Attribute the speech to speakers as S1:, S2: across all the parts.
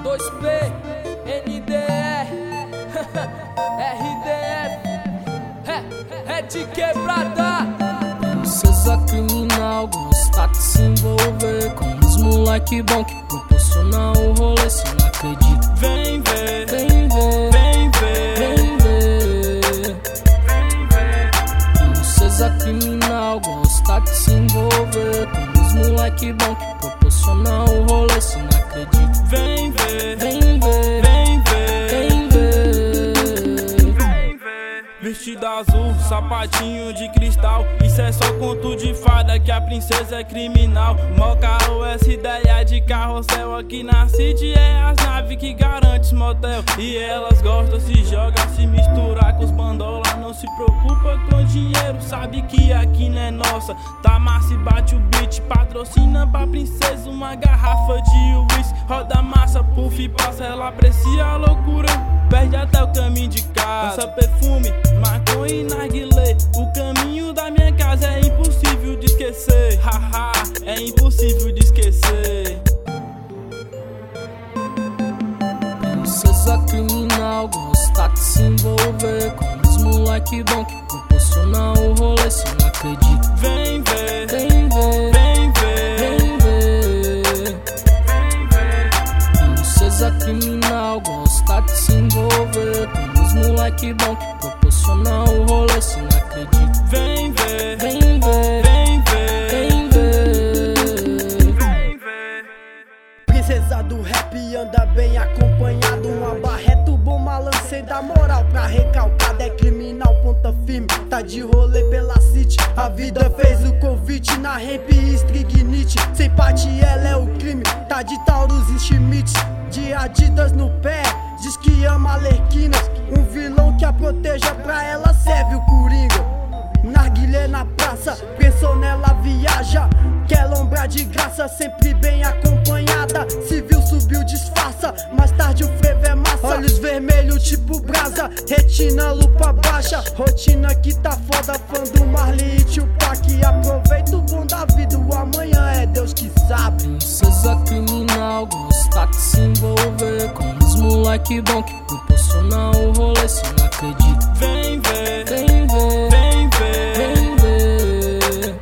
S1: 2P, NDR, RDF, é de quebrada. Princesa criminal gosta de se envolver com os moleque bom que proporciona o rolê. Se não acredita,
S2: vem ver,
S1: vem ver,
S2: vem ver,
S1: vem ver. Princesa criminal gosta de se envolver com os moleque bom que proporciona o rolê. Se não acredita,
S2: vem ver,
S1: vem ver,
S2: vem ver,
S1: vem ver.
S2: vem ver. Vestido azul, sapatinho de cristal, isso é só conto de fada que a princesa é criminal. Mó carro, essa ideia de carrossel aqui na city é as naves que garante os motel. E elas gostam, se joga, se misturar com os bandola. Não se preocupa com dinheiro, sabe que aqui não é nossa. Tá massa e bate o beat, patrocina pra princesa uma garrafa de whisky. Roda massa, puff e passa, ela aprecia a loucura, perde até o caminho de casa. Lança perfume, maconha e narguilé. O caminho da minha casa é impossível de esquecer. Haha, é impossível de esquecer.
S1: Princesa criminal gosta de se envolver com os moleque bom que proporciona o rolê. Se não acredita,
S2: Vem ver,
S1: vem ver,
S2: vem ver,
S1: vem ver. Princesa criminal gosta de se envolver com os moleque bom que proporciona o rolê. Se não acredita,
S2: vem ver,
S1: vem ver,
S2: vem ver,
S1: vem ver.
S2: vem ver.
S3: Princesa do rap anda bem acompanhado. Uma barreta, bom malandro sem dar moral pra recalcada. É criminal, ponta firme, tá de rolê pela city. A vida fez o convite na ramp e Strignite. Sem parte ela é o crime, tá de Taurus e Schmidt. De Adidas no pé, diz que ama Alerquinas. Um vilão que a proteja, pra ela serve o Coringa. Narguilé na praça, pensou nela viaja. Quer lombrar de graça, sempre bem acompanhada. Civil subiu, disfarça, mais tarde o frevo é massa. Olhos vermelhos tipo brasa, retina, lupa baixa. Rotina que tá foda, fã do Marley e Tupac. Aproveita o bom da vida, o amanhã é Deus que sabe.
S1: Princesa criminal gosta de se envolver com os moleque bom que proporciona o rolê. Se não acredita,
S2: Vem ver,
S1: vem ver,
S2: vem ver,
S1: vem ver.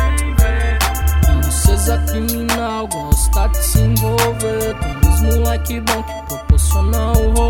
S1: Princesa criminal gosta de se envolver com os moleque bom que proporciona o rolê.